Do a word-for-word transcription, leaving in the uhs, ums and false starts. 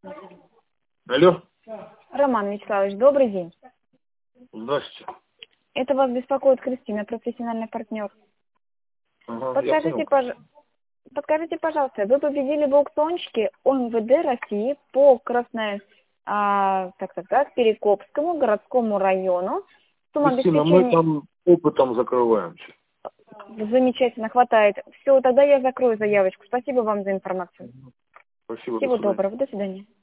Алло. Роман Вячеславович, добрый день. Здравствуйте. Это вас беспокоит Кристина, профессиональный партнер. Ага, Подскажите, пож... Подскажите, пожалуйста, вы победили в аукциончике ОМВД России по Красной, а, так, так, так, Перекопскому городскому району. Сумма Кристина, мы обеспечения... там опытом закрываемся. Замечательно, хватает. Все, тогда я закрою заявочку. Спасибо вам за информацию. Спасибо, до Всего свидания. доброго, до свидания.